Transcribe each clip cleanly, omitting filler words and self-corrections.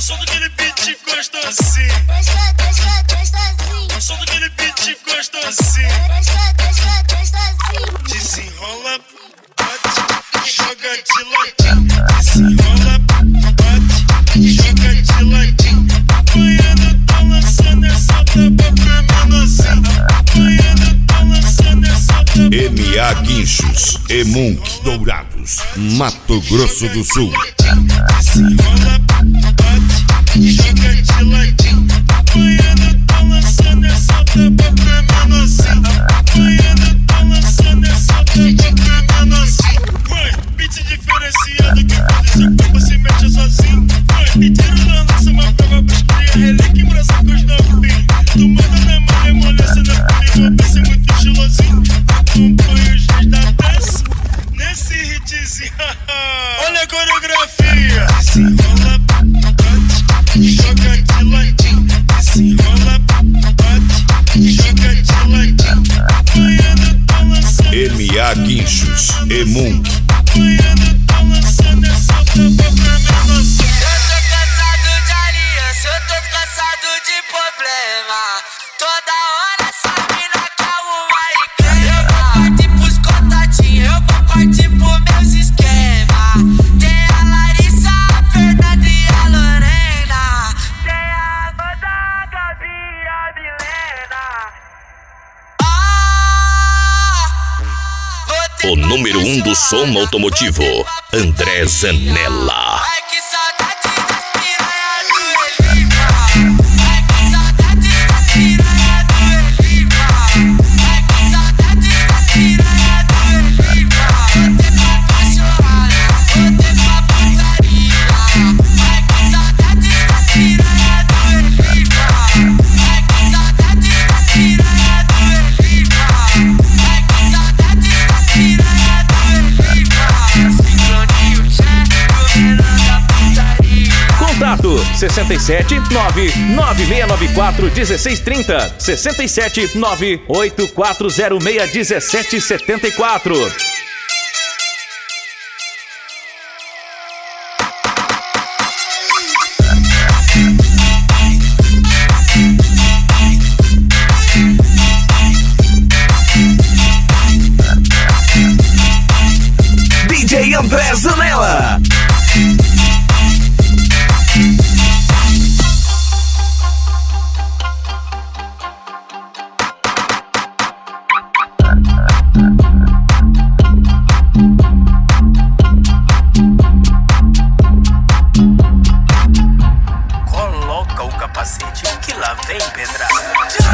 Solta aquele beat gostosinho. Solta aquele beat gostosinho. Desenrola, bate, joga de ladinho. Desenrola, bate, joga de ladinho. Apanhando, tá lançando essa tapa pra menorzinho. Apanhando, tá lançando essa tapa. M.A. Guinchos e Munk Dourados, Mato Grosso do Sul. Desenrola, bate, joga de ladinho. Apanhando, tá lançando essa tapa pra menorzinho. Apanhando, tá lançando essa tapa pra menorzinho. Vai, beat diferenciado que faz seu corpo se mexe sozinho. Vai, me tira da lança uma prova pros cria, relíquia e braça com os novinhos. Tu manda na mão, emolece na perigo, pense muito estilosinho. Acompanha os dias da peça nesse hitzinho. Olha a coreografia. Desenrola, bate, joga de ladinho. Desenrola, bate, joga de ladinho. Apanhando, tá lançando M.A. Guinchos e Munk. apanhando, tá lançando essa tapa pra menorzinho. Eu tô cansado de aliança, eu tô cansado de problema. Toda hora essa mina quer uma e crema. Eu vou partir pros contatinhos, eu vou partir pros meus esquemas. Tem a Larissa, a Fernanda e a Lorena. Tem a Amanda, a Gabi e a Milena. O número 1 do som automotivo, André Zanella. Ai que saudade das piranha do Eliva. Ai que saudade das piranha do Eliva. Ai que saudade das piranha do Eliva. Botei pra cachorrada, botei pra putaria. Ai que saudade das piranha do Eliva. Ai que saudade das piranha do Eliva. Ai que saudade das piranha do Eliva. Sincronia o chefe, o menor da putaria. Contato 67 99694 1630 67 98406 1774. DJ André Zanella. Coloca o capacete que lá vem pedrada.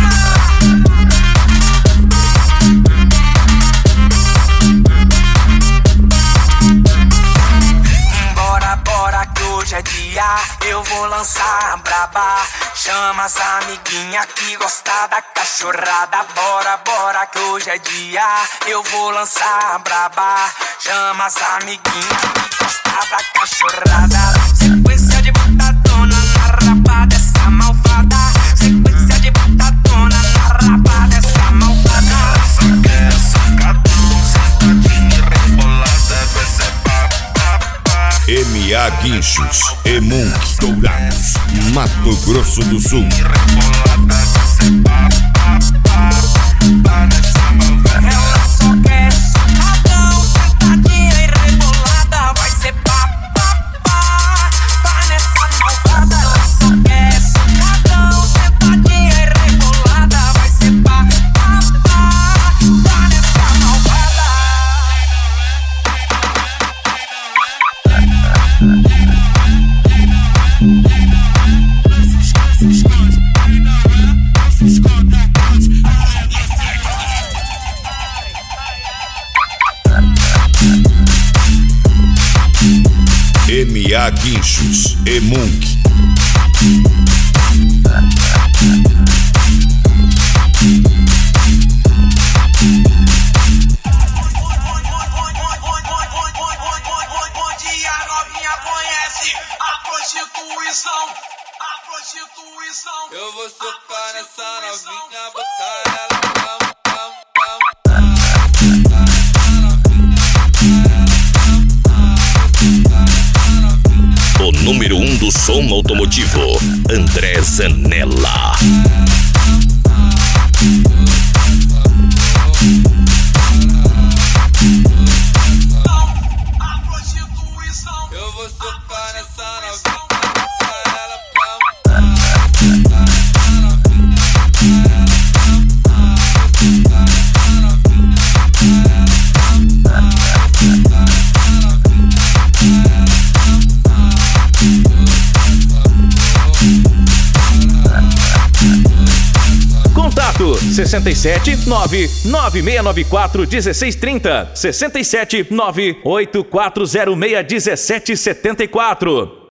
Bora que hoje é dia, eu vou lançar a braba. Chama as amiguinhas que gostam da cachorrada. Bora que hoje é dia, eu vou lançar a braba. Chama as amiguinhas que gostam da cachorrada. Sequência de botadona na raba dessa malvada. Sequência de botadona na raba dessa malvada. Só quer sacadão, sentadinha e rebolada, vai ser papapá. M.A. Guinchos e Munk Dourados, Mato Grosso do Sul. Rebolada, vai ser papapá. Pá nessa malvada. Ela só quer sacadão, sentadinha e rebolada. Vai ser papapá, pá nessa malvada. Ela só quer sacadão, sentadinha e rebolada. Vai ser papapá, pá nessa malvada. M.A. Guinchos e Munk. Bom dia, novinha, conhece a prostituição. Eu vou socar nessa novinha, botar ela O número 1 do do som automotivo, André Zanella. Eu vou socar nessa novinha. Contato 67 99694 1630, 67 98406 1774.